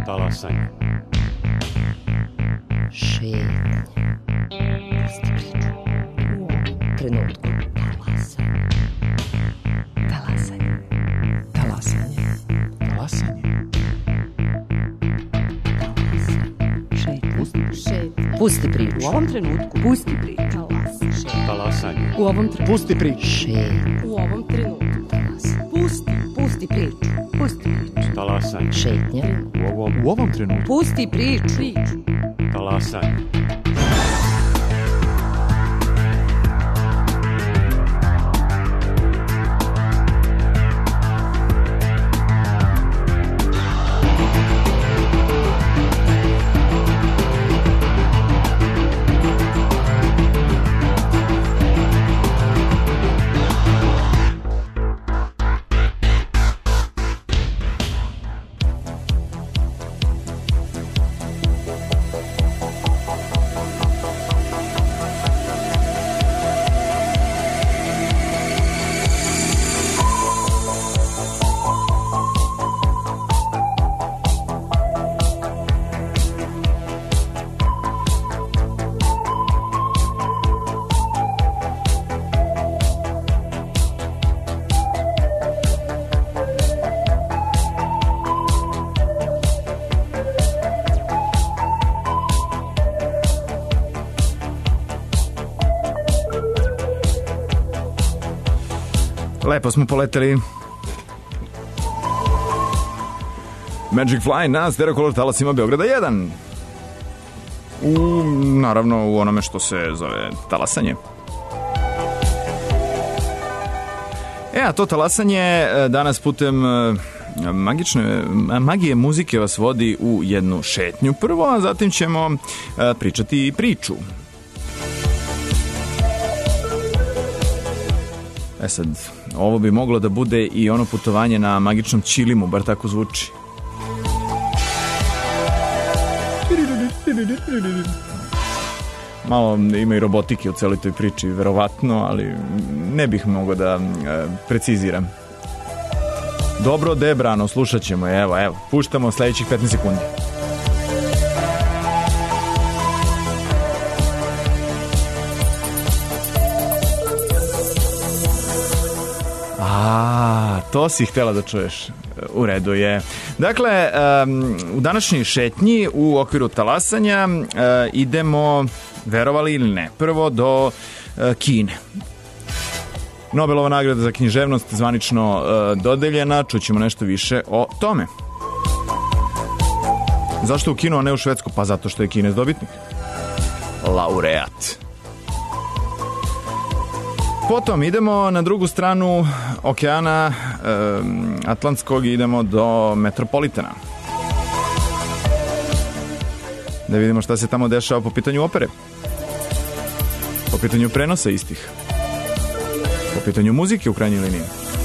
Talasanje. Šetnje. Pusti priču. U ovom trenutku. Talasanje. Talasanje. Talasanje. Šetnje. Pusti priču. U ovom trenutku. Pusti priču. Talasanje. U ovom trenutku. Pusti priču. Šetnje. U ovom trenutku. Pusti priču. Pusti priču. Talasanje. Šetnje. U ovom trenutku. Pusti priču. Talasanje. Lepo smo poleteli. Magic Fly na Stereo Color talasima Beograda 1. Naravno u onome što se zove talasanje. A to talasanje danas putem magije muzike vas vodi u jednu šetnju prvo, a zatim ćemo pričati priču. Sad, ovo bi moglo da bude i ono putovanje na magičnom ćilimu, bar tako zvuči. Malo ima i robotike u celoj toj priči, verovatno, ali ne bih mogao da preciziram. Dobro, Debrano, slušat ćemo. Evo, puštamo sledećih 15 sekundi. To si htjela da čuješ. U redu je. Dakle, u današnjoj šetnji u okviru talasanja idemo, verovali ili ne, prvo do Kine. Nobelova nagrada za književnost zvanično dodeljena, čućemo nešto više o tome. Zašto u Kinu, a ne u Švedsku? Pa zato što je Kinez dobitnik. Laureat. Potom idemo na drugu stranu okeana Atlantskog i idemo do Metropolitana. Da vidimo šta se tamo dešava po pitanju opere. Po pitanju prenosa istih. Po pitanju muzike u krajnjoj liniji.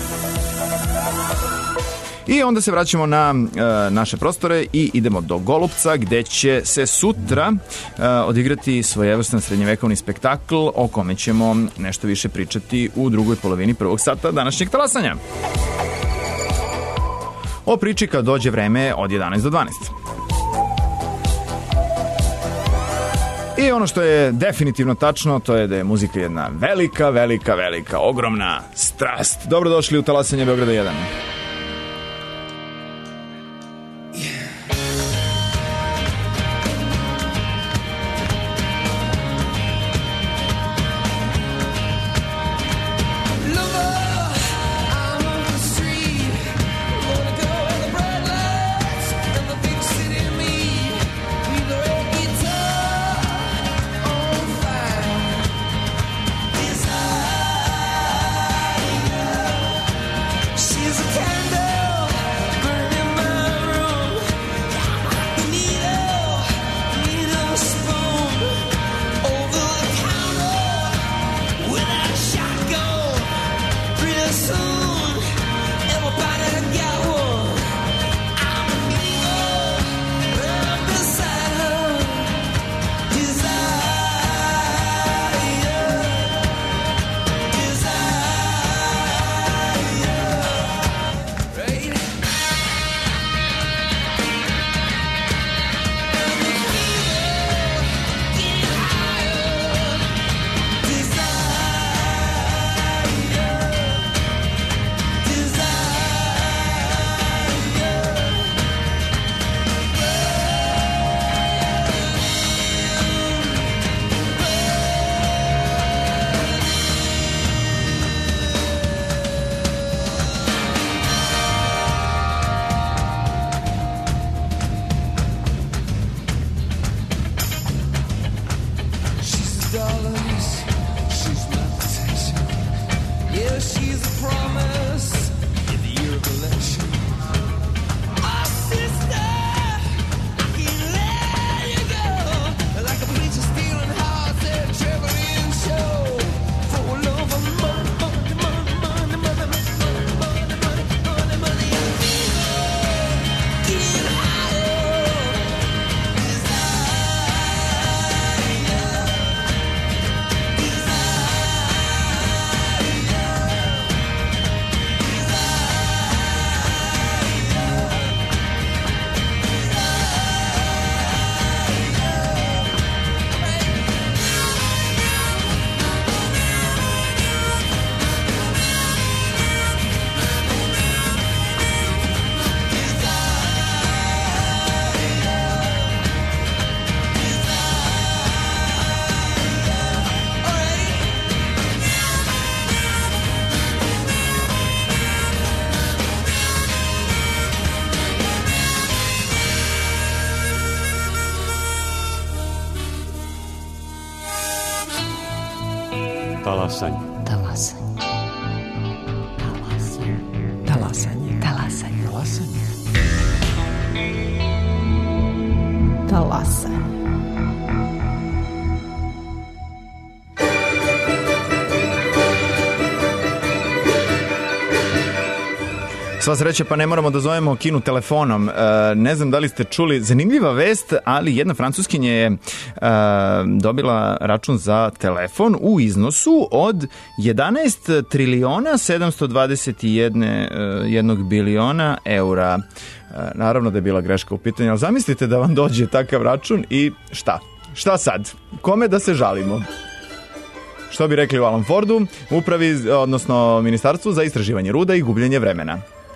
I onda se vraćamo na naše prostore i idemo do Golupca, gde će se sutra odigrati svojevrstan srednjevekovni spektakl o kome ćemo nešto više pričati u drugoj polovini prvog sata današnjeg talasanja. O priči kad dođe vreme od 11 do 12. I ono što je definitivno tačno, to je da je muzika jedna velika, ogromna strast. Dobrodošli u talasanje Beograda 1. Talasanje. Talasanje. Talasanje. Talasanje. Talasanje. Talasanje. Talasanje. Sva sreća, pa ne moramo da zovemo Kinu telefonom. Ne znam da li ste čuli, zanimljiva vest, ali jedna Francuskinja je dobila račun za telefon u iznosu od 11 triliona 721 biliona eura. Naravno da je bila greška u pitanju, ali zamislite da vam dođe takav račun i šta? Šta sad? Kome da se žalimo? Što bi rekli u Alan Fordu, upravi, odnosno Ministarstvu za istraživanje ruda i gubljenje vremena.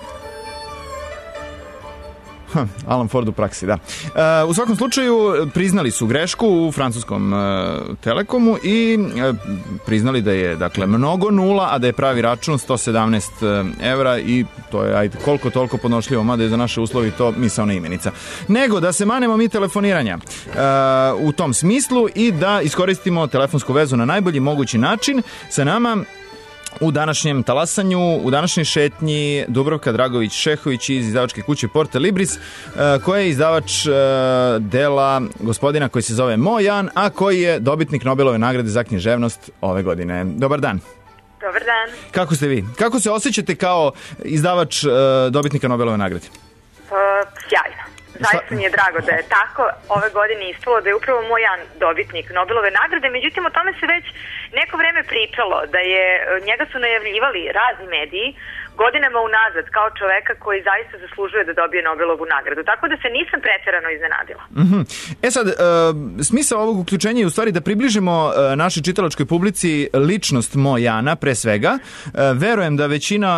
Alan Ford u praksi, da. U svakom slučaju priznali su grešku u francuskom Telekomu i priznali da je, dakle, mnogo nula, a da je pravi račun 117 evra i to je, ajde, koliko toliko podnošljivo, mada je za naše uslovi to misaona imenica. Nego da se manemo mi telefoniranja u tom smislu i da iskoristimo telefonsku vezu na najbolji mogući način. Sa nama u današnjem talasanju, u današnjoj šetnji Dubravka Dragović-Šehović iz izdavačke kuće Porta Libris, koja je izdavač dela gospodina koji se zove Mo Yan, a koji je dobitnik Nobelove nagrade za književnost ove godine. Dobar dan. Dobar dan. Kako ste vi? Kako se osjećate kao izdavač dobitnika Nobelove nagrade? Sjajno. Zaista mi je drago da je tako. Ove godine ispalo da je upravo Mo Yan dobitnik Nobelove nagrade, međutim o tome se već neko vreme pričalo, da je njega su najavljivali razni mediji godinama unazad kao čoveka koji zaista zaslužuje da dobije Nobelovu nagradu. Tako da se nisam preterano iznenadila. E sad, smisao ovog uključenja je u stvari da približimo našoj čitalačkoj publici ličnost Mo Yana, pre svega. Verujem da većina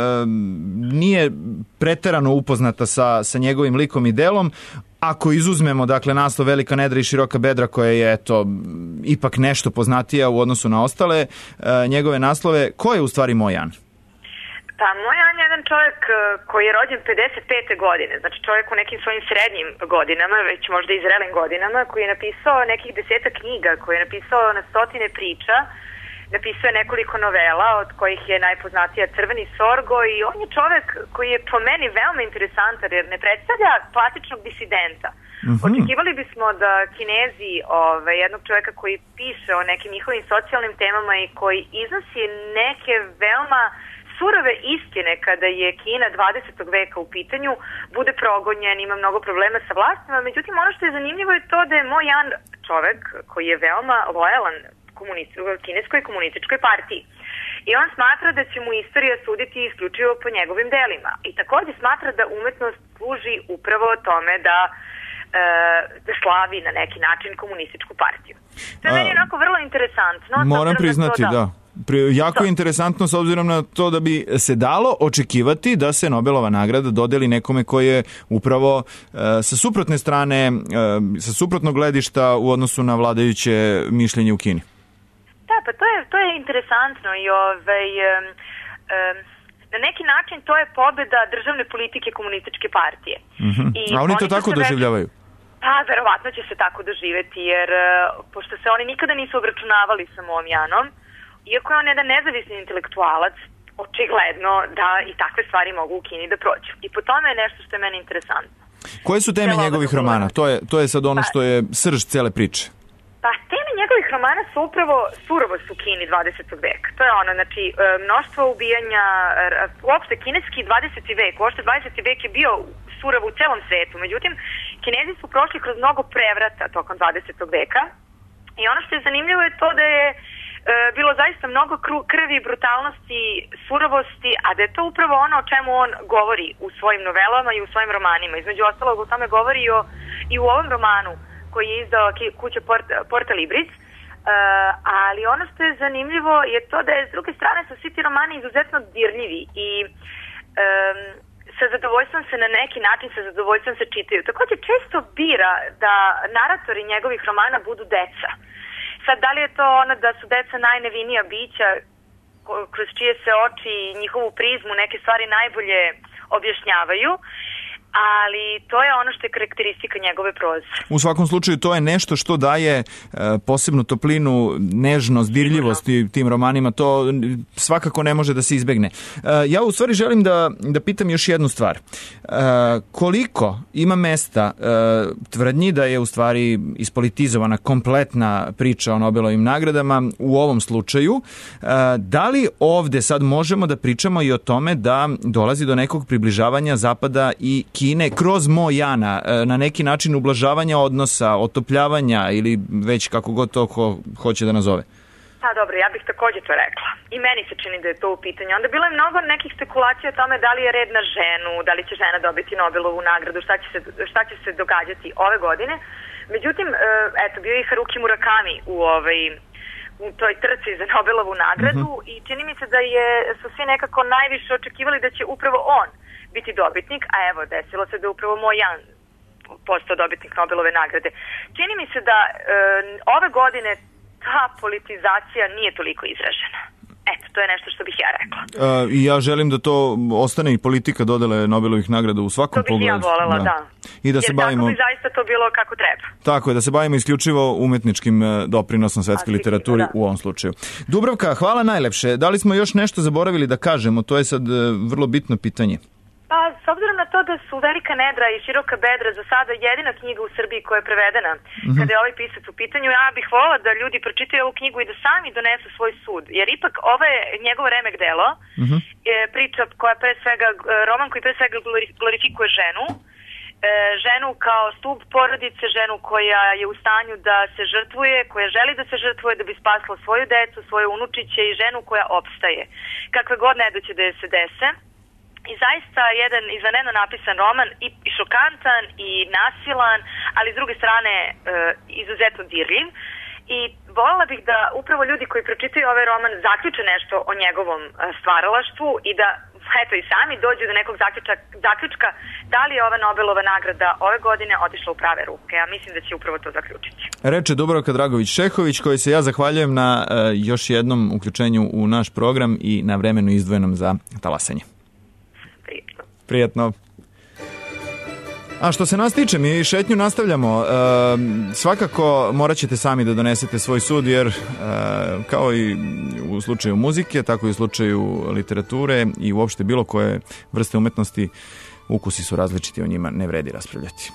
nije preterano upoznata sa njegovim likom i delom. Ako izuzmemo, dakle, naslov Velika nedra i široka bedra, koja je, eto, ipak nešto poznatija u odnosu na ostale njegove naslove, ko je u stvari Mo Yan? Pa Mo Yan je jedan čovjek koji je rođen 55. godine, znači čovjek u nekim svojim srednjim godinama, već možda i zrelim godinama, koji je napisao nekih 10 knjiga, koji je napisao na stotine priča, napisao je nekoliko novela, od kojih je najpoznatija Crveni sorgo, i on je čovjek koji je po meni veoma interesantan, jer ne predstavlja klasičnog disidenta. Očekivali bismo da Kinezi, jednog čovjeka koji piše o nekim njihovim socijalnim temama i koji iznosi neke veoma surove istine kada je Kina 20. veka u pitanju, bude progonjen, ima mnogo problema sa vlastima. Međutim, ono što je zanimljivo je to da je Mo Yan čovek koji je veoma lojalan kineskoj komunističkoj partiji. I on smatra da će mu istorija suditi isključivo po njegovim delima. I također smatra da umetnost služi upravo tome da slavi na neki način komunističku partiju. To je meni onako vrlo interesantno. Moram priznati, da. Jako je interesantno s obzirom na to da bi se dalo očekivati da se Nobelova nagrada dodeli nekome koji je upravo sa suprotne strane, sa suprotnog gledišta u odnosu na vladajuće mišljenje u Kini. Da, pa to je interesantno i na neki način to je pobjeda državne politike komunističke partije. A oni to tako doživljavaju? Pa, verovatno će se tako doživjeti, jer pošto se oni nikada nisu obračunavali sa Mom Yanom, iako je on jedan nezavisni intelektualac, očigledno da i takve stvari mogu u Kini da prođu. I po tome je nešto što je meni interesantno. Koje su teme njegovih romana? To je sad ono što je srž cele priče. Pa, teme njegovih romana su upravo surovost u Kini 20. veka. To je ono, znači, mnoštvo ubijanja, uopšte kineski 20. vek, uopšte 20. vek je bio surov u celom svetu. Međutim, Kinezi su prošli kroz mnogo prevrata tokom 20. veka i ono što je zanimljivo je to da je bilo zaista mnogo krvi, brutalnosti, surovosti, a da je to upravo ono o čemu on govori u svojim novelama i u svojim romanima. Između ostalog, o tome govori i u ovom romanu koji je izdao kuća Porta Libris, ali ono što je zanimljivo je to da je s druge strane su svi ti romani izuzetno dirljivi i sa zadovoljstvom se na neki način, sa zadovoljstvom se čitaju. Također često bira da naratori njegovih romana budu deca. Sad, da li je to ono da su deca najnevinija bića kroz čije se oči i njihovu prizmu neke stvari najbolje objašnjavaju, ali to je ono što je karakteristika njegove proze. U svakom slučaju to je nešto što daje posebnu toplinu, nežnost, dirljivost tim romanima, to svakako ne može da se izbegne. Ja u stvari želim da pitam još jednu stvar. Koliko ima mesta tvrdnji da je u stvari ispolitizovana kompletna priča o Nobelovim nagradama u ovom slučaju? Da li ovde sad možemo da pričamo i o tome da dolazi do nekog približavanja Zapada i Kine kroz Mojana, na neki način ublažavanja odnosa, otopljavanja ili već kako god to hoće da nazove? Pa dobro, ja bih takođe to rekla. I meni se čini da je to u pitanju. Onda bilo je mnogo nekih spekulacija o tome da li je red na ženu, da li će žena dobiti Nobelovu nagradu, šta će se događati ove godine. Međutim, eto, bio je Haruki Murakami u toj trci za Nobelovu nagradu i čini mi se da su svi nekako najviše očekivali da će upravo on biti dobitnik, a evo, desilo se da je upravo Mojan postao dobitnik Nobelove nagrade. Čini mi se da ove godine ta politizacija nije toliko izražena. Eto, to je nešto što bih ja rekla. I ja želim da to ostane i politika dodele Nobelovih nagrada u svakom pogledu. To bih ja volela, da. I da se bavimo... tako bi zaista to bilo kako treba. Tako je, da se bavimo isključivo umetničkim doprinosom svetske literaturi u ovom slučaju. Dubravka, hvala najlepše. Da li smo još nešto zaboravili da kažemo? To je sad vrlo bitno pitanje. Pa, s obzirom na to da su Velika nedra i Široka bedra za sada jedina knjiga u Srbiji koja je prevedena, kada je ovaj pisac u pitanju, ja bih voljela da ljudi pročitaju ovu knjigu i da sami donesu svoj sud. Jer ipak ovo je njegovo remek delo, priča koja pre svega, roman koji pre svega glorifikuje ženu, ženu kao stub porodice, ženu koja je u stanju da se žrtvuje, koja želi da se žrtvuje da bi spasla svoju decu, svoje unučiće i ženu koja opstaje. Kakve god nedaće da je se dese. I zaista jedan izvanredno napisan roman i šokantan i nasilan, ali s druge strane izuzetno dirljiv. I voljela bih da upravo ljudi koji pročitaju ovaj roman zaključe nešto o njegovom stvaralaštvu i da eto i sami dođu do nekog zaključka da li je ova Nobelova nagrada ove godine otišla u prave ruke. Ja mislim da će upravo to zaključiti. Reče Dubravka Dragović-Šehović, koji se ja zahvaljujem na još jednom uključenju u naš program i na vremenu izdvojenom za talasanje. Prijetno. A što se nas tiče, mi šetnju nastavljamo. Svakako morat ćete sami da donesete svoj sud, jer kao i u slučaju muzike, tako i u slučaju literature i uopšte bilo koje vrste umetnosti, ukusi su različiti, o njima ne vredi raspravljati.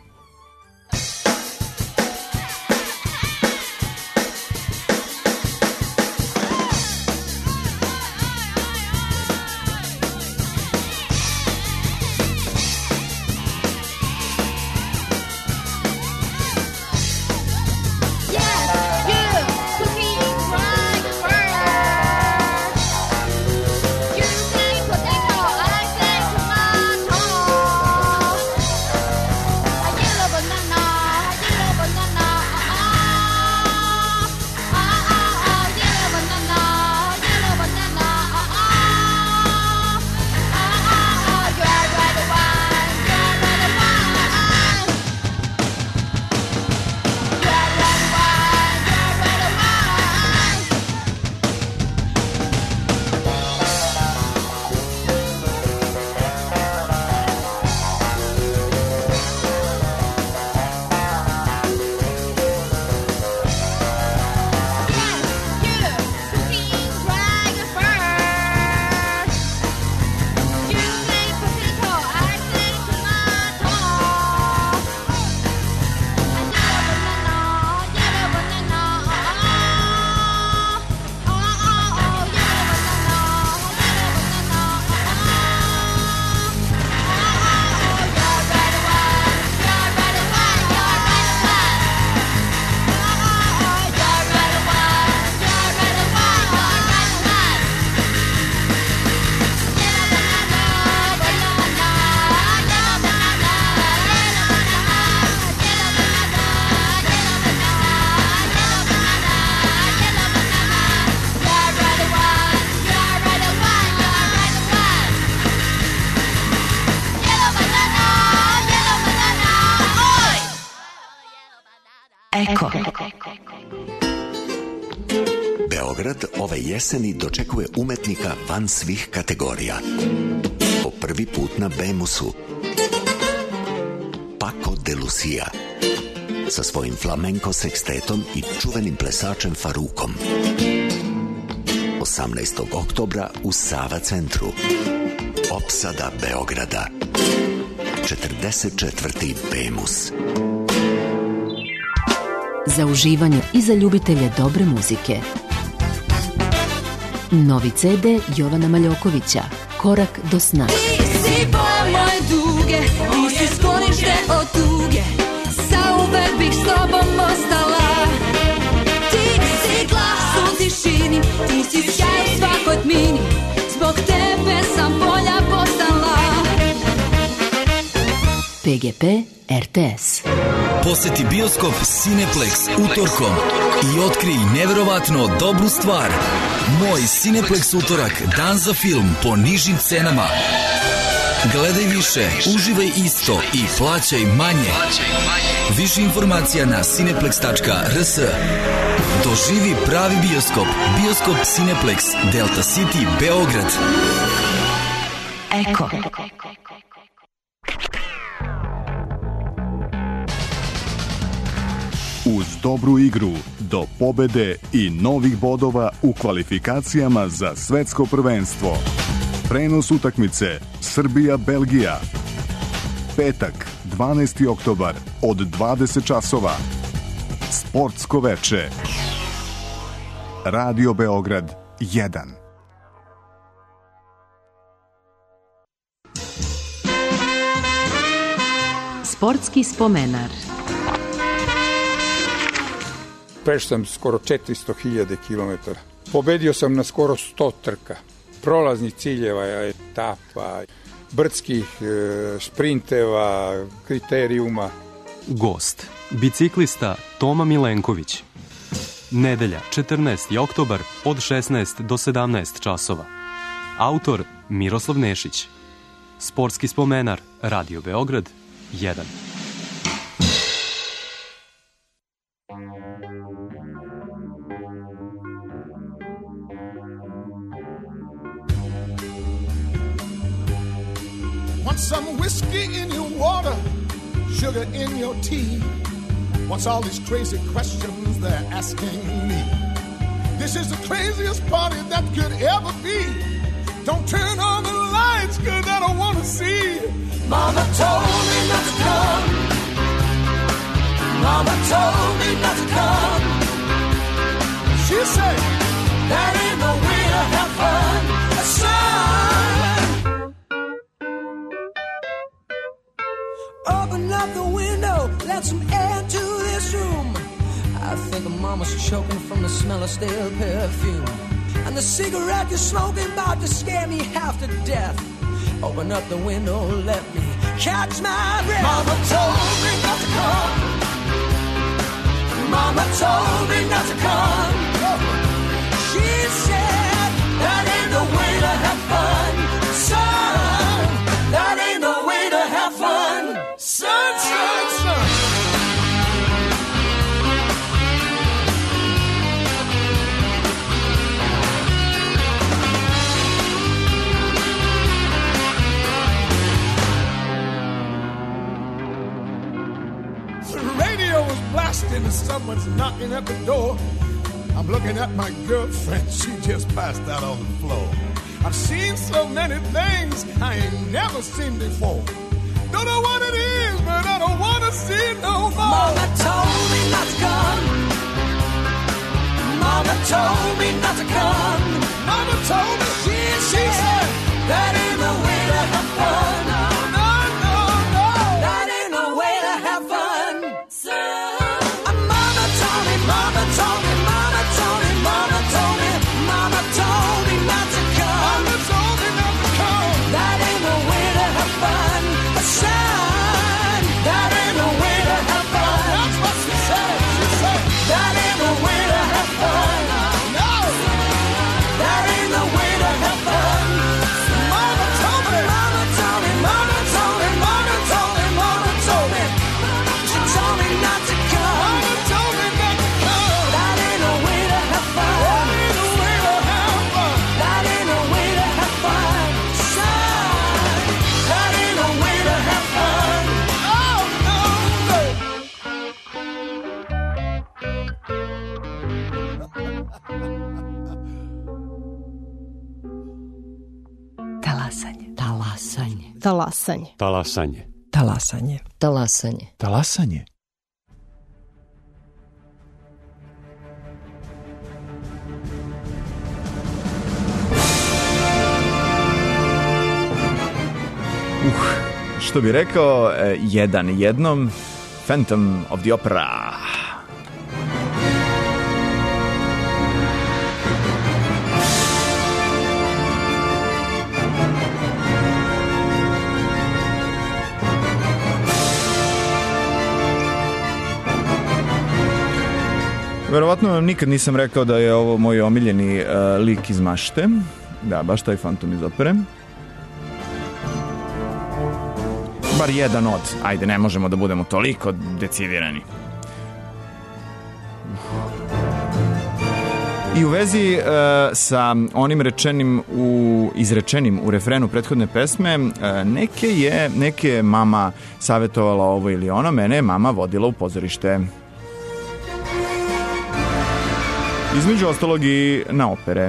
Eko. Beograd ove jeseni dočekuje umetnika van svih kategorija. Po prvi put na Bemusu. Paco de Lucia sa svojim flamenko sekstetom i čuvenim plesačem Farukom. 18. oktobra u Sava centru. Opsada Beograda. 44. Bemus. Za uživanje i za ljubitelje dobre muzike. Novi CD Jovana Maljokovića, Korak do sna. Ti si boja moje duge, ti si sklonište od tuge, zauvek bih s tobom ostala. Ti si glas u tišini, ti si sjaj u svakoj tmini, zbog tebe sam bolja postala. PGP RTS. Poseti bioskop Cineplex utorkom i otkrij neverovatno dobru stvar. Moj Cineplex utorak, dan za film po nižim cenama. Gledaj više, uživaj isto i plaćaj manje. Više informacija na cineplex.rs. Doživi pravi bioskop. Bioskop Cineplex, Delta City, Beograd. Eko. Uz dobru igru do pobede i novih bodova u kvalifikacijama za svetsko prvenstvo. Prenos utakmice Srbija-Belgija. Petak, 12. oktobar od 20 časova. Sportsko veče. Radio Beograd 1. Sportski spomenar. Prešao sam skoro 400.000 km. Pobedio sam na skoro 100 trka. Prolaznih ciljeva, etapa, brdskih sprinteva, kriterijuma. Gost, biciklista Toma Milenković. Nedelja, 14. oktobar od 16 do 17 časova. Autor Miroslav Nešić. Sportski spomenar, Radio Beograd 1. Want some whiskey in your water, sugar in your tea. What's all these crazy questions they're asking me? This is the craziest party that could ever be. Don't turn on the lights, cause I don't wanna see. Mama told me not to come. Mama told me not to come. She said, that ain't no way to have fun. Son, open up the window, let some air to this room. I think mama's choking from the smell of stale perfume. And the cigarette you're smoking about to scare me half to death. Open up the window, let me catch my breath. Mama told me not to come. Mama told me not to come. She said, that ain't the way to have fun. Son, that ain't the way to have fun. Son, son, son. And someone's knocking at the door. I'm looking at my girlfriend, she just passed out on the floor. I've seen so many things I ain't never seen before. Don't know what it is, but I don't want to see it no more. Mama told me not to come. Mama told me not to come. Mama told me she said, that ain't the way to have fun. No, no, no, no. That ain't the way to have fun. Mama told me, mama told me, mama told me, mama told me, mama told me not to come. Mama told me not to come. That ain't the way to have fun. Son, that ain't the way to have fun. That's what she said. She said that ain't the way to have fun. No, that ain't the way to have fun. Talasanje. Talasanje. Talasanje. Talasanje. Talasanje. Talasanje. Talasanje. Što bi rekao, jedan jednom, Phantom of the Opera. Verovatno vam nikad nisam rekao da je ovo moj omiljeni lik iz mašte. Da, baš taj Phantom iz opere. Bar jedan od. Ajde, ne možemo da budemo toliko decidirani. I u vezi sa onim izrečenim u refrenu prethodne pesme, neke je mama savjetovala ovo ili ono, mene je mama vodila u pozorište. Između ostalog i na opere.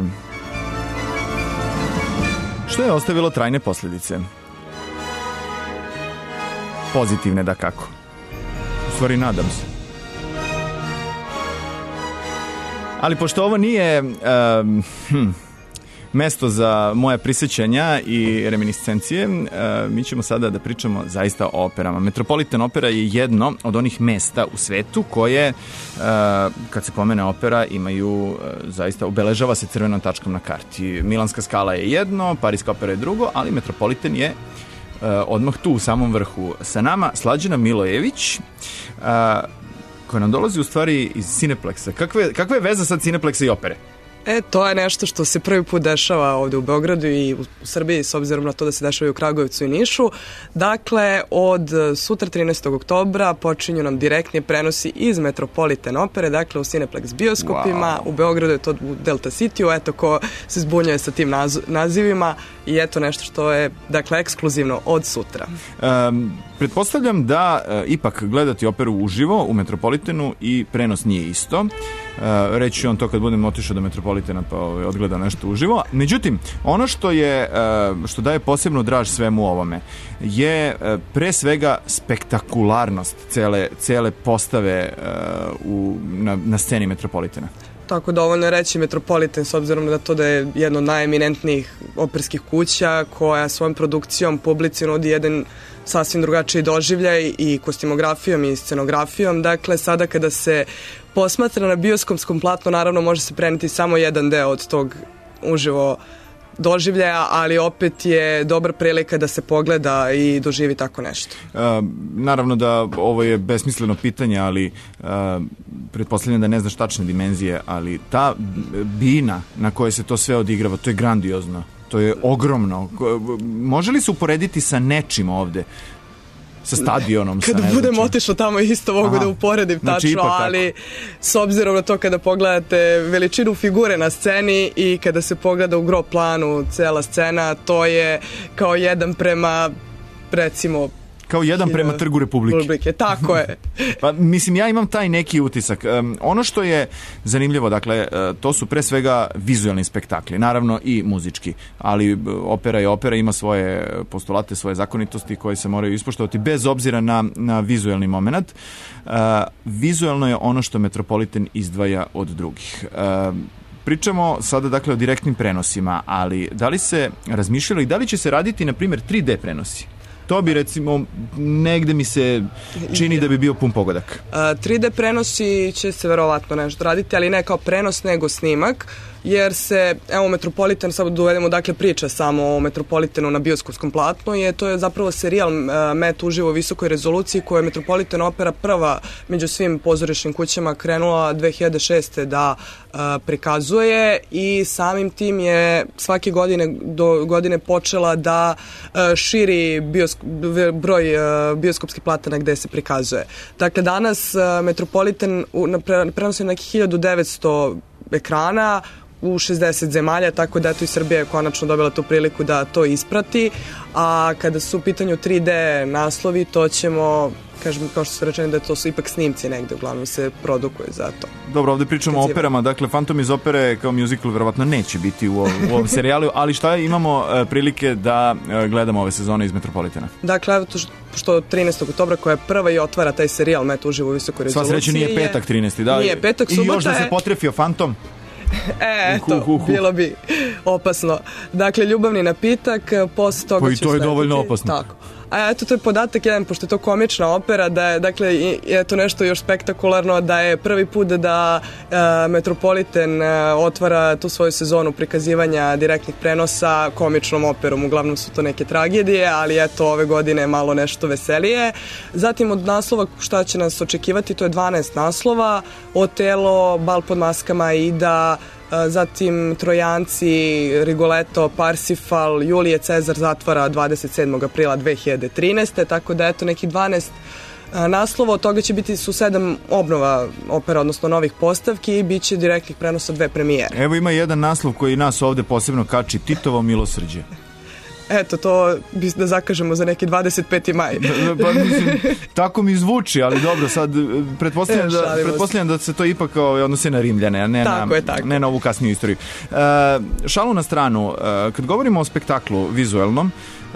Što je ostavilo trajne posljedice. Pozitivne, da kako. U stvari, nadam se. Ali pošto ovo nije mesto za moja prisjećanja i reminiscencije, mi ćemo sada da pričamo zaista o operama. Metropolitan opera je jedno od onih mesta u svetu koje, kad se pomene opera, imaju zaista, obeležava se crvenom tačkom na karti. Milanska Skala je jedno, Pariska opera je drugo, ali Metropolitan je odmah tu u samom vrhu. Sa nama Slađana Milojević, koja nam dolazi u stvari iz Cineplexa. Kakva je veza sad Cineplexa i opere? To je nešto što se prvi put dešava ovdje u Beogradu i u Srbiji, s obzirom na to da se dešava i u Kragujevcu i Nišu. Dakle, od sutra 13. oktobra počinju nam direktni prenosi iz Metropolitan opere, dakle u Cineplex bioskopima. Wow. U Beogradu je to u Delta Cityu, eto ko se zbunjuje sa tim nazivima i eto nešto što je, dakle, ekskluzivno od sutra. Pretpostavljam da ipak gledati operu uživo u Metropolitanu i prenos nije isto. Reći ću on to kad budem otišao do Metropolitana pa odgleda nešto uživo. Međutim, ono što daje posebno draž svemu ovome je pre svega spektakularnost cele postave na sceni Metropolitana. Tako dovoljno je reći Metropolitan, s obzirom na to da je jedno od najeminentnijih operskih kuća koja svojom produkcijom publici nudi jedan sasvim drugačiji doživljaj i kostimografijom i scenografijom. Dakle, sada kada se posmatra na bioskopskom platnu, naravno može se preneti samo jedan deo od tog uživo doživljaja, ali opet je dobra prilika da se pogleda i doživi tako nešto. Naravno da ovo je besmisleno pitanje, ali pretpostavljam da ne znaš tačne dimenzije, ali ta bina na kojoj se to sve odigrava, to je grandiozno. To je ogromno. Može li se uporediti sa nečim ovde? Sa stadionom? Kada budem otišla tamo isto mogu da uporedim tačno, ali s obzirom na to kada pogledate veličinu figure na sceni i kada se pogleda u gro planu cela scena, to je kao jedan prema, recimo, kao jedan prema Trgu Republike. Tako je. Pa mislim, ja imam taj neki utisak. Ono što je zanimljivo, dakle, to su pre svega vizualni spektakli, naravno i muzički, ali opera je opera, ima svoje postulate, svoje zakonitosti koje se moraju ispoštovati bez obzira na vizualni moment. Vizualno je ono što Metropolitan izdvaja od drugih. Pričamo sada, dakle, o direktnim prenosima, ali da li se razmišljalo i da li će se raditi, na primjer, 3D prenosi? To bi, recimo, negde mi se čini da bi bio pun pogodak. 3D prenosi će se verovatno nešto raditi, ali ne kao prenos, nego snimak, jer se, evo, Metropolitan, sad dovedemo, dakle, priča samo o Metropolitanu na bioskopskom platnu, to je zapravo serijal Met uživo u visokoj rezoluciji koja je Metropolitan opera prva među svim pozorišnim kućama krenula 2006. da prikazuje i samim tim je svake godine počela da širi broj bioskopskih platana gde se prikazuje. Dakle, danas Metropolitan prenosi nekih 1900 ekrana u 60 zemalja, tako da eto i Srbija je konačno dobila tu priliku da to isprati, a kada su u pitanju 3D naslovi, to ćemo, kažem, kao što su rečeni da to su ipak snimci negde, uglavnom se produkuje za to. Dobro, ovde pričamo o operama, dakle Phantom iz opere kao musical verovatno neće biti u ovom serijalu, ali šta imamo prilike da gledamo ove sezone iz Metropolitana? Dakle, evo to što 13. oktobra koja je prva i otvara taj serijal Met uživo u visokoj rezoluciji. Sva sreća nije petak 13. Da, nije petak, subota je. I još da se potrefio Phantom. Eto, bilo bi opasno. Dakle, ljubavni napitak, posle toga ću to je dovoljno opasno. Tako. A eto, to je podatak jedan, pošto je to komična opera, da je, dakle, je to nešto još spektakularno, da je prvi put da Metropolitan otvara tu svoju sezonu prikazivanja direktnih prenosa komičnom operom. Uglavnom su to neke tragedije, ali eto, ove godine je malo nešto veselije. Zatim od naslova šta će nas očekivati, to je 12 naslova: Otelo, Bal pod maskama, Aida, zatim Trojanci, Rigoletto, Parsifal, Julije Cezar zatvara 27. aprila 2013. Tako da eto nekih 12 naslova, od toga će biti su 7 obnova opera, odnosno novih postavki, i bit će direktnih prenosa 2 premijere. Evo ima jedan naslov koji nas ovde posebno kači: Titovo milosrđe. Eto, to bi da zakažemo za neki 25. maj. Pa mislim, tako mi zvuči, ali dobro, sad pretpostavljam da se to ipak odnosi na Rimljane, a ne na ovu kasniju istoriju. Šalu na stranu, kad govorimo o spektaklu vizuelnom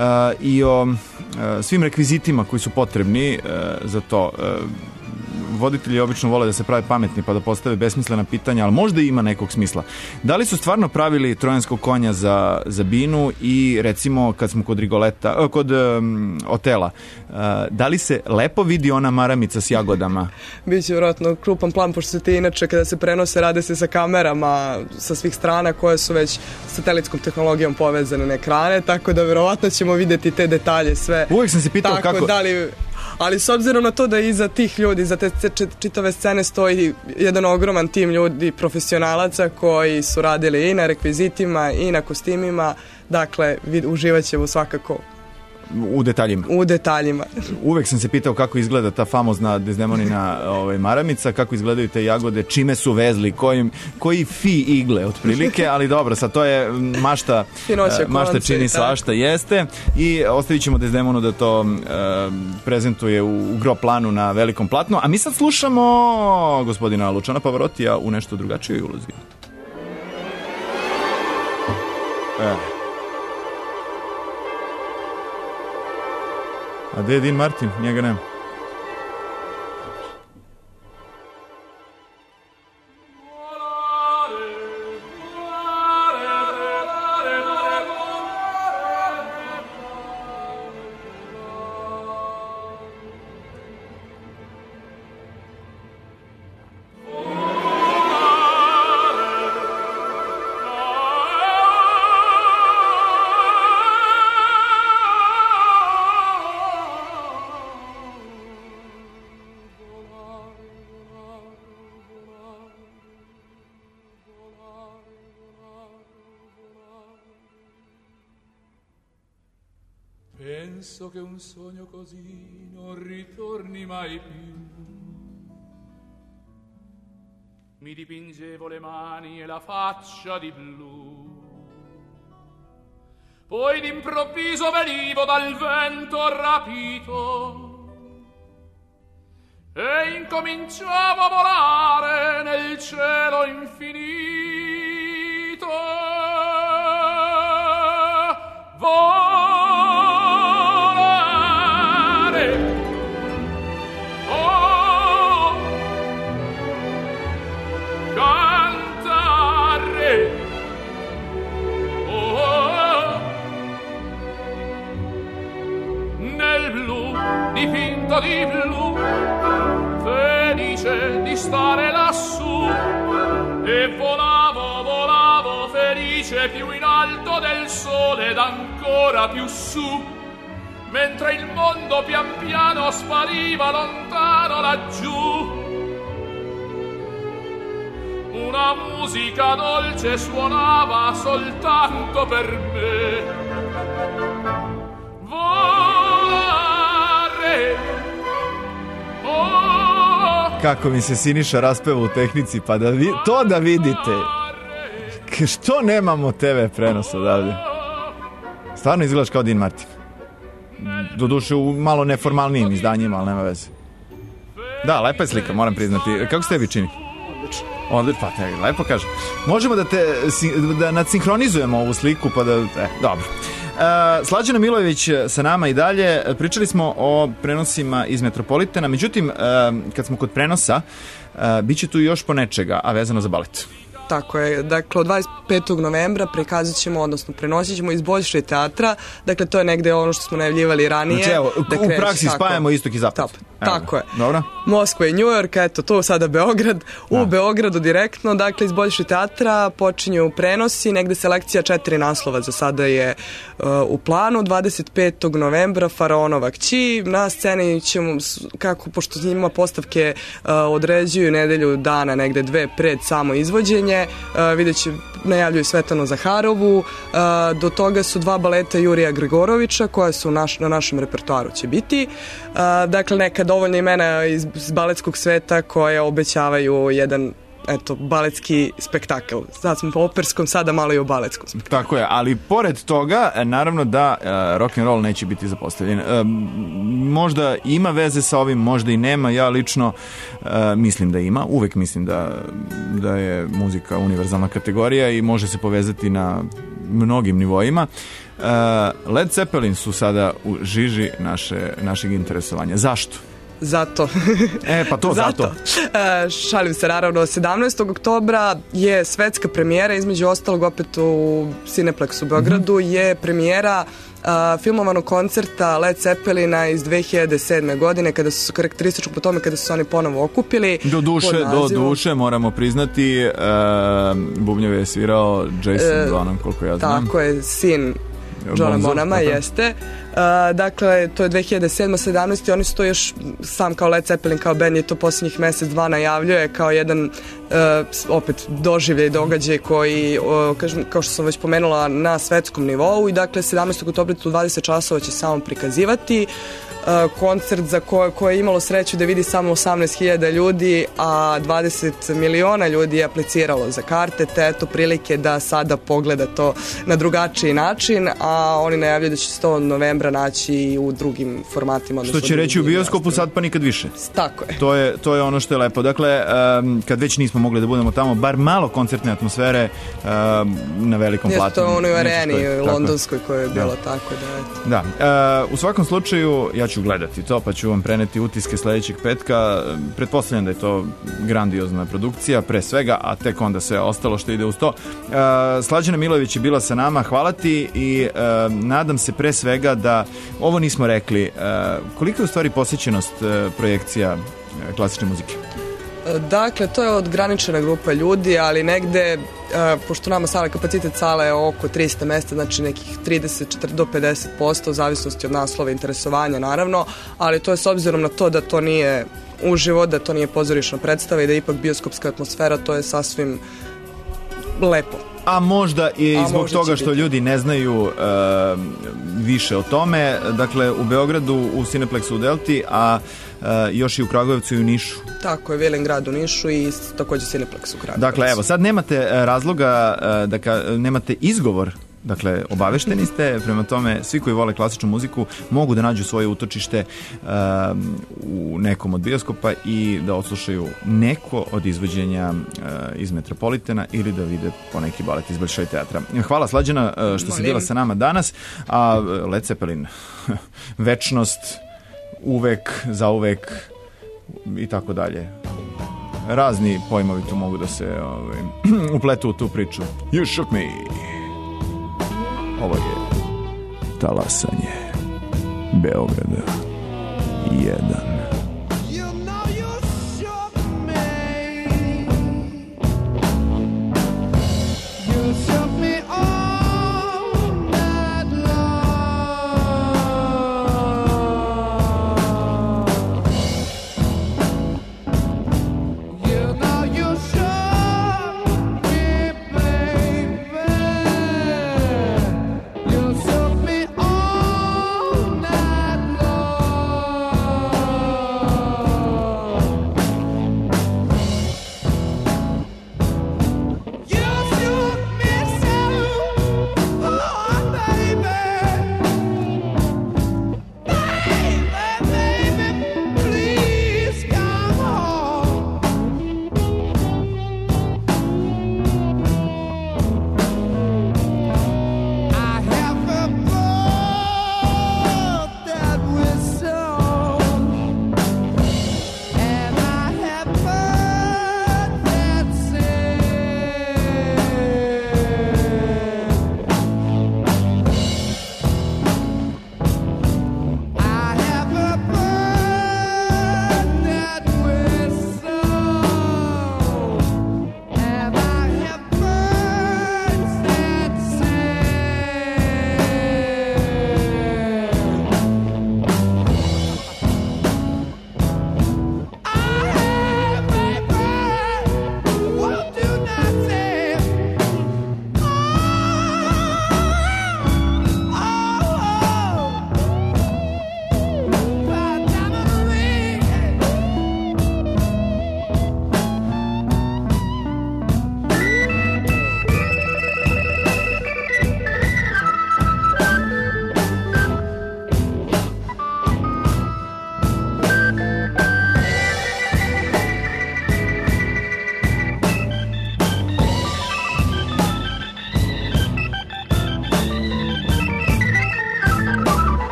i o svim rekvizitima koji su potrebni za to, voditelji obično vole da se prave pametni pa da postave besmislena pitanja, ali možda ima nekog smisla. Da li su stvarno pravili trojanskog konja za Binu i recimo kad smo kod Otela, da li se lepo vidi ona maramica s jagodama? Biće vjerojatno krupan plan, pošto se te inače kada se prenose rade se sa kamerama sa svih strana koje su već satelitskom tehnologijom povezane na ekrane, tako da vjerojatno ćemo vidjeti te detalje sve. Uvijek sam se pitao tako, kako... Ali s obzirom na to da iza tih ljudi, za te čitave scene stoji jedan ogroman tim ljudi, profesionalaca koji su radili i na rekvizitima i na kostimima, dakle uživat ćemo svakako u detaljima. Uvek sam se pitao kako izgleda ta famozna Desdemonina maramica, kako izgledaju te jagode, čime su vezli, koji fi igle otprilike, ali dobro, sad to je mašta čini svašta, jeste, i ostavit ćemo Desdemonu da to prezentuje u gro planu na velikom platnu, a mi sad slušamo gospodina Lučana Pavarotija u nešto drugačijoj ulozi. A gde je Dean Martin? Njega nema. Penso che un sogno così non ritorni mai più. Mi dipingevo le mani e la faccia di blu. Poi d'improvviso venivo dal vento rapito e incominciavo a volare nel cielo infinito. Dipinto di blu, felice di stare lassù, e volavo felice più in alto del sole ed ancora più su, mentre il mondo pian piano spariva lontano laggiù. Una musica dolce suonava soltanto per me. Kako mi se Siniša raspeva u tehnici, pa da vidite Što nemamo TV prenos odavde? Stvarno izgledaš kao Dean Martin. Doduše u malo neformalnijim izdanjima, ali nema veze. Da, lepa je slika, moram priznati. Kako se tebi čini? Odlično, pa te, lepo kažem. Možemo da nadsinhronizujemo ovu sliku, pa da... dobro. Slađana Milojević sa nama i dalje. Pričali smo o prenosima iz Metropolitana, međutim, kad smo kod prenosa, bit će tu još po nečega, a vezano za balet. Tako je, dakle od 25. novembra prikazat ćemo, odnosno prenosit ćemo iz Boljšoj teatra, dakle to je negde ono što smo najavljivali ranije. Znači evo, u praksi spajamo istok i zapad. Tako je. Dobro. Moskva i New York, eto tu sada Beograd, u Beogradu direktno, dakle iz Boljšoj teatra počinju prenosi, negde selekcija 4 naslova za sada je u planu, 25. novembra Faraonova kći, na sceni ćemo, kako, pošto ima postavke određuju nedelju dana, negde 2 pred samo izvođenje, vidjet će, najavljuju Svetlanu Zaharovu, do toga su 2 baleta Jurija Gregorovića koja su na našem repertoaru će biti, dakle neka dovoljna imena iz baletskog sveta koje obećavaju jedan baletski spektakl. Sad smo po operskom, sada malo i o baletskom spektaklu. Tako je, ali pored toga, naravno da rock'n'roll neće biti zapostavljen. Možda ima veze sa ovim, možda i nema. Ja lično mislim da ima. Uvek mislim da je muzika univerzalna kategorija i može se povezati na mnogim nivoima. Led Zeppelin su sada u žiži našeg interesovanja. Zašto? Zato. Pa to, zato. Šalim se, naravno, 17. oktobra je svetska premijera, između ostalog opet u Cineplexu u Beogradu, je premijera filmovanog koncerta Led Zeppelina iz 2007. godine, kada su karakteristično po tome kada su se oni ponovo okupili. Do duše, moramo priznati, bubnjeve je svirao Jason Bonham, koliko ja znam. Tako je, sin Johna Bonhama, jeste. Dakle, to je 2007-17 i oni su to još, sam kao Led Zeppelin, kao band je to posljednjih mjesec, 2 najavljuje kao jedan opet doživljaj, događaj koji, kao što sam već pomenula, na svetskom nivou i dakle 17. oktobra u 20 časova će samo prikazivati. Koncert za koje je imalo sreću da vidi samo 18.000 ljudi, a 20 miliona ljudi je apliciralo za karte, te eto prilike da sada pogleda to na drugačiji način, a oni najavljaju da će se to novembra naći i u drugim formatima. Što će reći u bioskopu sad pa nikad više. Tako je. To je ono što je lepo. Dakle, kad već nismo mogli da budemo tamo, bar malo koncertne atmosfere na velikom platu. Jeste to ono u areni londonskoj koja je bilo tako da. Da. U svakom slučaju ja ću gledati to, pa ću vam preneti utiske sljedećeg petka. Pretpostavljam da je to grandiozna produkcija, pre svega, a tek onda sve ostalo što ide uz to. Slađana Milojević je bila sa nama, hvala ti i nadam se pre svega da, ovo nismo rekli, koliko je u stvari posjećenost projekcija klasične muzike? Dakle, to je odgraničena grupa ljudi, ali negde, pošto nama sala, kapacitet sale je oko 300 mesta, znači nekih 30 do 50%, u zavisnosti od naslova interesovanja, naravno, ali to je s obzirom na to da to nije uživo, da to nije pozorišna predstava i da je ipak bioskopska atmosfera, to je sasvim lepo. A možda i zbog toga što ljudi ne znaju više o tome. Dakle, u Beogradu, u Cineplexu u Delti, a još i u Kragujevcu i u Nišu. Tako je, Velengrad u Nišu i također Cineplex u Kragujevcu. Dakle, evo, sad nemate razloga, nemate izgovor. Dakle, obavešteni ste, prema tome svi koji vole klasičnu muziku mogu da nađu svoje utočište u nekom od bioskopa i da odslušaju neko od izvođenja iz Metropolitana ili da vide poneki balet iz Boljšoj teatra. Hvala Slađana što si bila sa nama danas, a Led Zeppelin, večnost, uvek, zauvek i tako dalje. Razni pojmovi tu mogu da se upletu u tu priču. You shook me. Ovo je talasanje Beograda 1.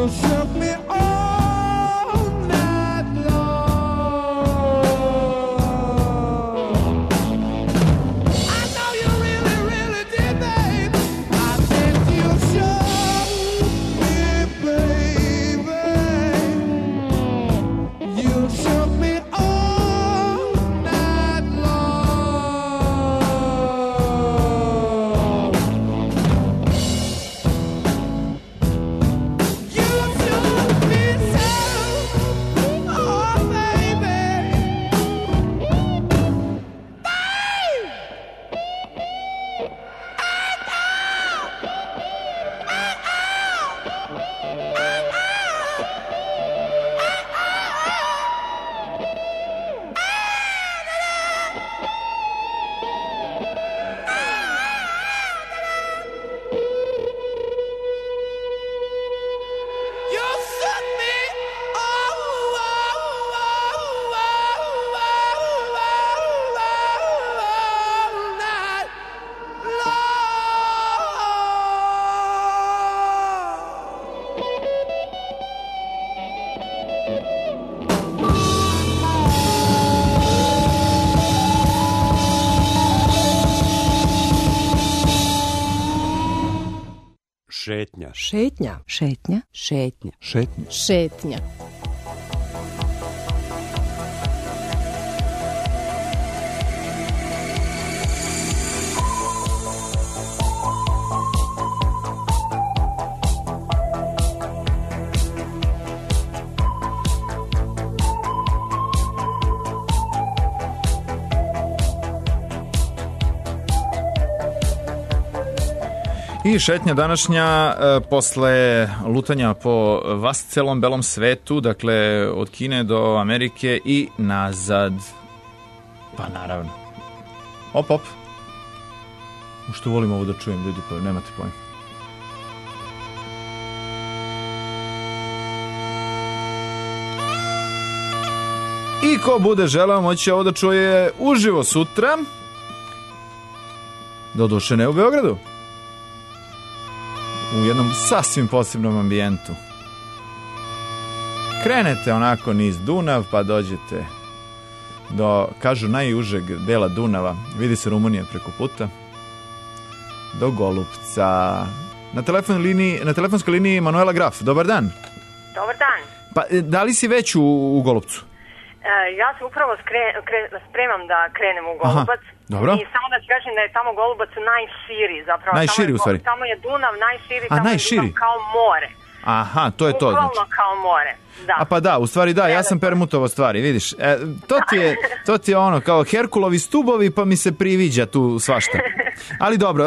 shook me all night long. I know you really, really did, babe. I said you shook me, baby. You shook me all night long. You shook me so, oh baby. You shook me all night Šetnja. Šetnja. Šetnja. Šetnja. Šetnja. Šetnja. I šetnja današnja posle lutanja po vas celom belom svetu, dakle od Kine do Amerike i nazad. Pa naravno. Op, op. Što volim ovo da čujem, ljudi, pa nemate pojma. I ko bude želeo moći ovo da čuje uživo sutra, doduše ne u Beogradu, u jednom sasvim posebnom ambijentu. Krenete onako niz Dunav, pa dođete do, kažu, najužeg dela Dunava, vidi se Rumunija preko puta, do Golupca. Na telefonskoj liniji Manuela Graf. Dobar dan. Dobar dan. Pa da li si već u Golupcu? Ja se upravo spremam da krenem u Golubac. Aha, dobro. I samo da ti kažem da je tamo Golubac najširi zapravo. Najširi u stvari. Tamo je Dunav najširi, tamo najširi. je Dunav kao more. Aha, to je to. Bukvalno Znači. kao more, da. A pa da, u stvari da, ja sam permutovao stvari, vidiš. To ti je ono, kao Herkulovi stubovi, pa mi se priviđa tu svašta. Ali dobro,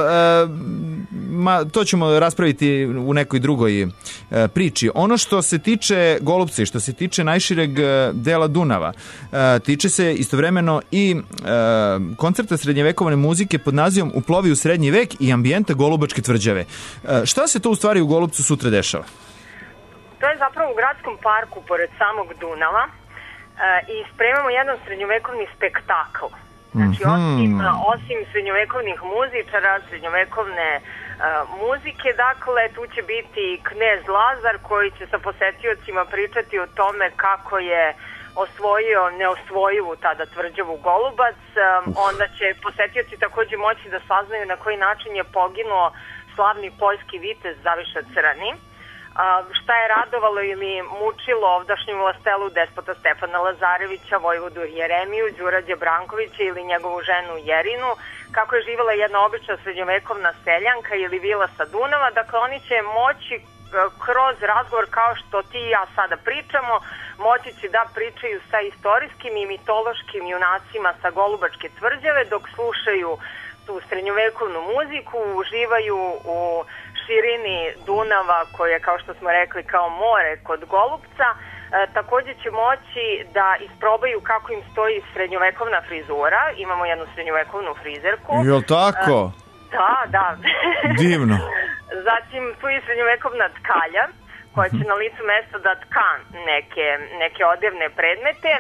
to ćemo raspraviti u nekoj drugoj priči. Ono što se tiče Golupca i što se tiče najšireg dela Dunava, tiče se istovremeno i koncerta srednjevekovne muzike pod nazivom Uplovi u srednji vek i ambijenta Golubačke tvrđave. Šta se to u stvari u Golupcu sutra dešava? To je zapravo u gradskom parku pored samog Dunava i spremamo jedan srednjovekovni spektakl. Znači, osim srednjovekovnih muzičara, srednjovekovne muzike, dakle, tu će biti knez Lazar koji će sa posetiocima pričati o tome kako je osvojio neosvojivu tada tvrđavu Golubac. Onda će posetioci takođe moći da saznaju na koji način je poginuo slavni poljski vitez Zaviša Crani. Šta je radovalo ili mučilo ovdašnju vlastelu despota Stefana Lazarevića, vojvodu Jeremiju, Đurađe Brankovića ili njegovu ženu Jerinu, kako je živjela jedna obična srednjovekovna seljanka ili vila sa Dunava. Dakle, oni će moći kroz razgovor kao što ti i ja sada pričamo, moći će da pričaju sa istorijskim i mitološkim junacima sa Golubačke tvrđave dok slušaju tu srednjovekovnu muziku, uživaju u širini Dunava koje, kao što smo rekli, kao more kod Golupca. Takođe će moći da isprobaju kako im stoji srednjovekovna frizura. Imamo jednu srednjovekovnu frizerku. Jel tako? Da. Divno. Zatim tu je srednjovekovna tkalja koja će na licu mesta da tkan neke odevne predmete.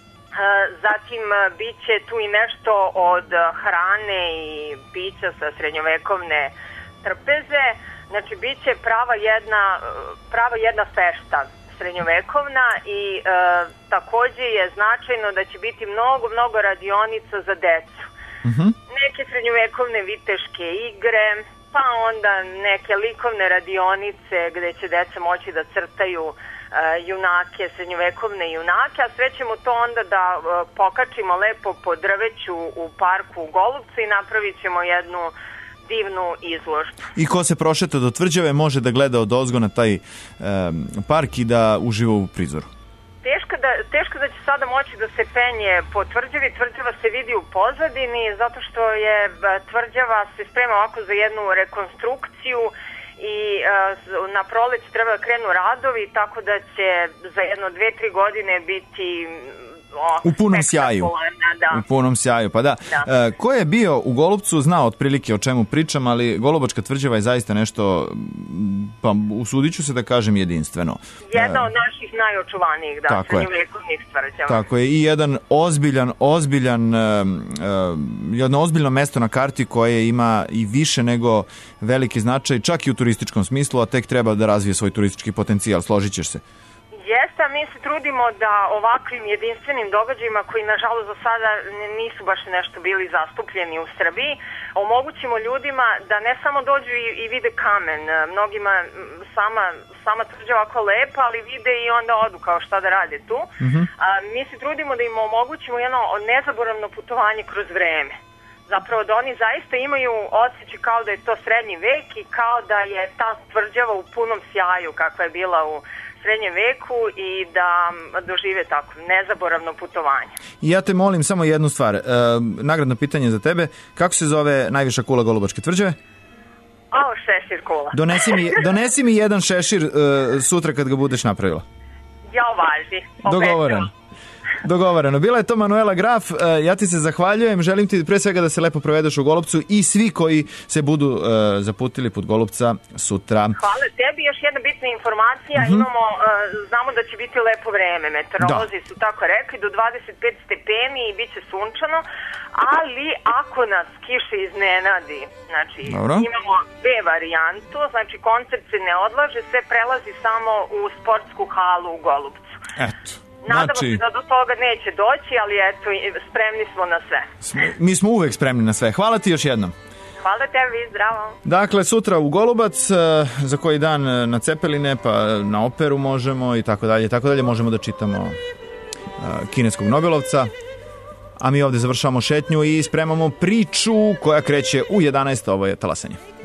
Zatim bit će tu i nešto od hrane i pića sa srednjovekovne trpeze. Znači, bit će prava jedna fešta srednjovekovna i takođe je značajno da će biti mnogo radionica za decu. Neke srednjovekovne viteške igre, pa onda neke likovne radionice gde će deca moći da crtaju junake, srednjovekovne junake, a sve ćemo to onda da pokačimo lepo po drveću u parku u Golubcu i napravit ćemo jednu divnu izložbu. I ko se prošeta do Tvrđave može da gleda od ozgo na taj park i da uživa u prizoru. Teško da će sada moći da se penje po Tvrđavi. Tvrđava se vidi u pozadini zato što je Tvrđava se sprema ovako za jednu rekonstrukciju i na proleće treba da krenu radovi, tako da će za jedno 2-3 godine biti u punom sjaju. Da. U punom sjaju, pa da. Ko je bio u Golubcu zna otprilike o čemu pričam, ali Golubačka tvrđava je zaista nešto, pa usudit ću se da kažem, jedinstveno. Jedna od naših najočuvanijih, srednjovekovnih tvrđava. Tako je, i jedan jedno ozbiljno mesto na karti koje ima i više nego veliki značaj, čak i u turističkom smislu, a tek treba da razvije svoj turistički potencijal, složit ćeš se. Jeste, mi se trudimo da ovakvim jedinstvenim događajima koji nažalost do sada nisu baš nešto bili zastupljeni u Srbiji, omogućimo ljudima da ne samo dođu i vide kamen, mnogima sama tvrđava ovako lepa, ali vide i onda odu kao šta da rade tu. Mi se trudimo da im omogućimo jedno nezaboravno putovanje kroz vreme. Zapravo da oni zaista imaju osjećaj kao da je to srednji vek i kao da je ta tvrđava u punom sjaju kakva je bila u srednjem veku i da dožive tako nezaboravno putovanje. I ja te molim samo jednu stvar, nagradno pitanje za tebe, kako se zove najviša kula Golubačke tvrđave? Šešir kula. Donesi mi jedan šešir sutra kad ga budeš napravila. Ja važi. Dogovoreno. Bila je to Manuela Graf, ja ti se zahvaljujem, želim ti pre svega da se lepo provedeš u Golubcu i svi koji se budu zaputili put Golubca sutra. Hvala tebi, još jedna bitna informacija, znamo da će biti lepo vreme, meteorolozi su tako rekli, do 25 stepeni i bit će sunčano, ali ako nas kiša iznenadi, znači imamo B varijantu, znači koncert se ne odlaže, sve prelazi samo u sportsku halu u Golubcu. Eto. Nadamo se da do toga neće doći, ali eto, spremni smo na sve. Mi smo uvek spremni na sve. Hvala ti još jednom. Hvala tebi, zdravo. Dakle, sutra u Golubac, za koji dan na Cepeline, pa na operu možemo i tako dalje. Tako dalje možemo da čitamo kineskog Nobelovca. A mi ovde završavamo šetnju i spremamo priču koja kreće u 11. Ovo je Talasanje.